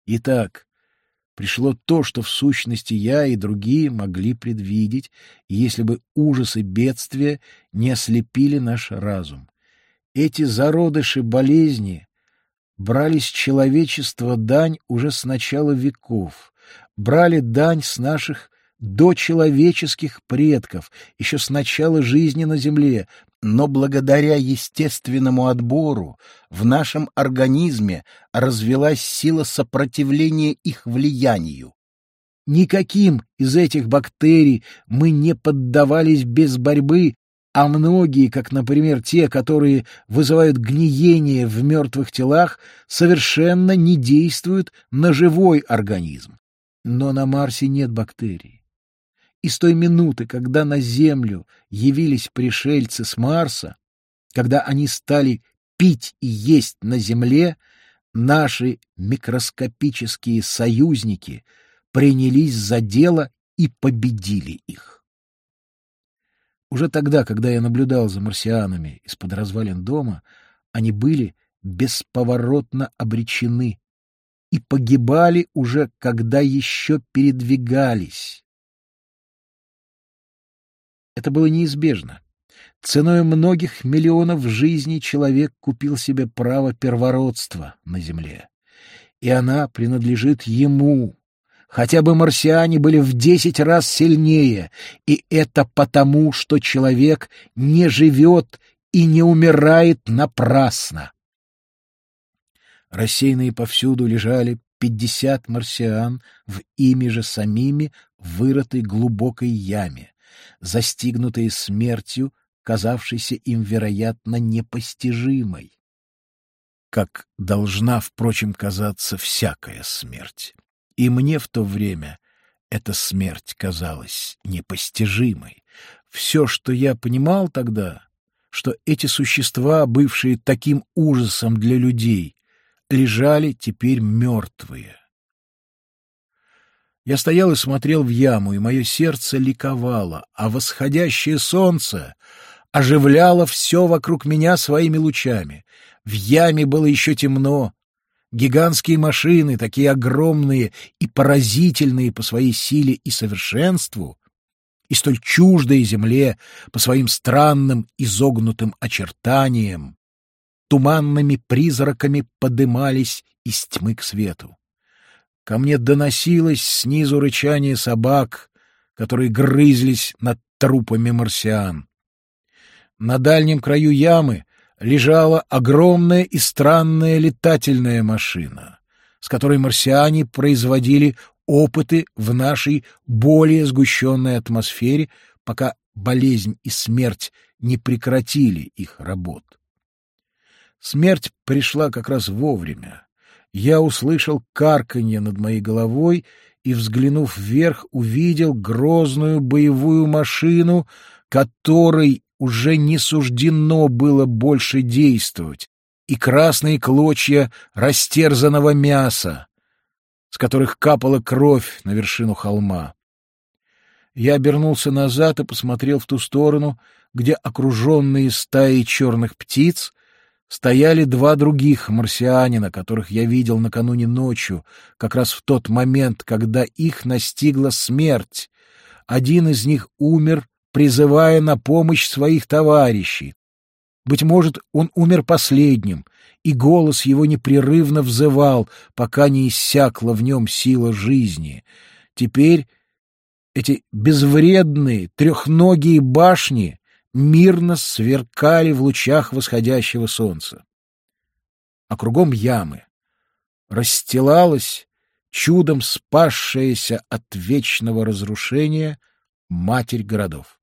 Итак, пришло то, что в сущности я и другие могли предвидеть, если бы ужасы бедствия не ослепили наш разум. Эти зародыши болезни брали с человечества дань уже с начала веков, брали дань с наших дочеловеческих предков, еще с начала жизни на земле, но благодаря естественному отбору в нашем организме развилась сила сопротивления их влиянию. Никаким из этих бактерий мы не поддавались без борьбы, а многие, как, например, те, которые вызывают гниение в мертвых телах, совершенно не действуют на живой организм. Но на Марсе нет бактерий. И с той минуты, когда на Землю явились пришельцы с Марса, когда они стали пить и есть на Земле, наши микроскопические союзники принялись за дело и победили их. Уже тогда, когда я наблюдал за марсианами из-под развалин дома, они были бесповоротно обречены и погибали уже, когда еще передвигались. Это было неизбежно. Ценой многих миллионов жизней человек купил себе право первородства на Земле. И она принадлежит ему. Хотя бы марсиане были в 10 раз сильнее, и это потому, что человек не живет и не умирает напрасно. Рассеянные повсюду лежали 50 марсиан в ими же самими вырытой глубокой яме, застигнутые смертью, казавшейся им, вероятно, непостижимой. Как должна, впрочем, казаться всякая смерть. И мне в то время эта смерть казалась непостижимой. Все, что я понимал тогда, что эти существа, бывшие таким ужасом для людей, лежали теперь мертвые. Я стоял и смотрел в яму, и мое сердце ликовало, а восходящее солнце оживляло все вокруг меня своими лучами. В яме было еще темно. Гигантские машины, такие огромные и поразительные по своей силе и совершенству, и столь чуждые земле по своим странным изогнутым очертаниям, туманными призраками подымались из тьмы к свету. Ко мне доносилось снизу рычание собак, которые грызлись над трупами марсиан. На дальнем краю ямы лежала огромная и странная летательная машина, с которой марсиане производили опыты в нашей более сгущенной атмосфере, пока болезнь и смерть не прекратили их работ. Смерть пришла как раз вовремя. Я услышал карканье над моей головой и, взглянув вверх, увидел грозную боевую машину, которой уже не суждено было больше действовать, и красные клочья растерзанного мяса, с которых капала кровь на вершину холма. Я обернулся назад и посмотрел в ту сторону, где, окруженные стаей черных птиц, стояли два других марсианина, которых я видел накануне ночью, как раз в тот момент, когда их настигла смерть. Один из них умер, призывая на помощь своих товарищей. Быть может, он умер последним, и голос его непрерывно взывал, пока не иссякла в нем сила жизни. Теперь эти безвредные трехногие башни мирно сверкали в лучах восходящего солнца. А кругом ямы расстилалась, чудом спасшаяся от вечного разрушения, матерь городов.